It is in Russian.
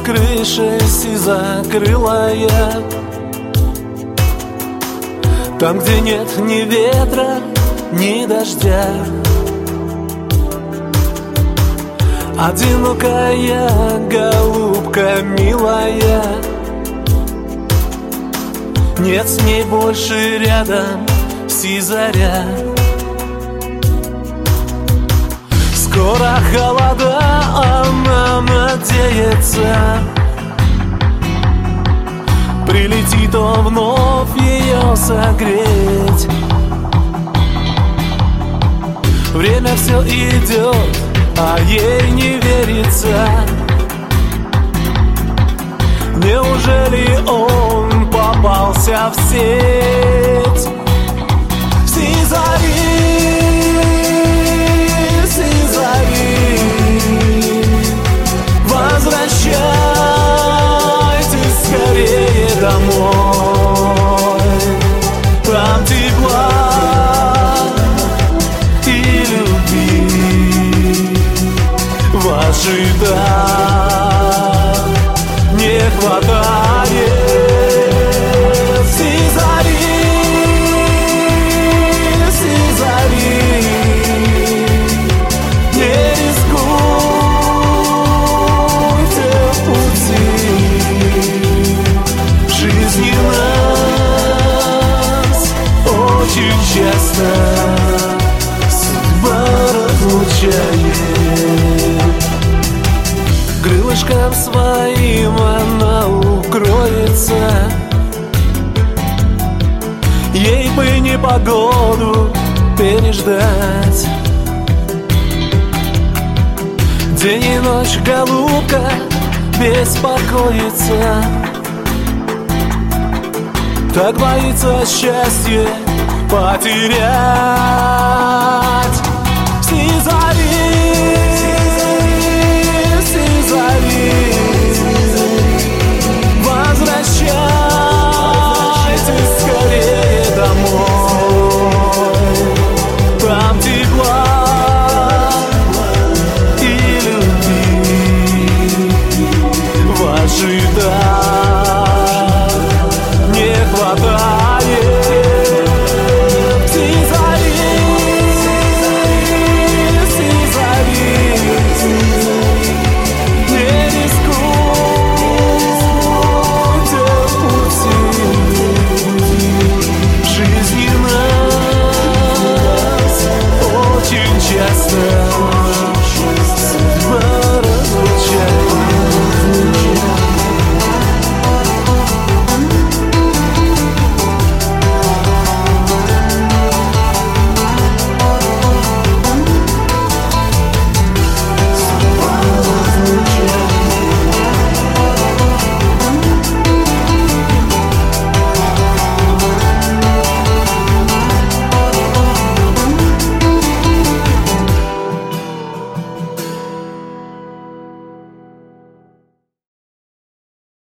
крышей сизокрылая, там, где нет ни ветра, ни дождя. Одинокая голубка милая, нет с ней больше рядом сизаря. Скоро холода, она надеется, прилетит он вновь ее согреть. Время все идет, а ей не верится. Неужели он попался в сеть? Сизари, Сизари, возвращайтесь скорее домой. Там тепла и любви вас ждать не хватает. Сизари, Сизари, не рискуйте в пути. В жизни нас очень часто судьба разлучает. Крылышком своим она укроется, ей бы непогоду переждать. День и ночь голубка беспокоится, так боится счастье потерять. Сизари,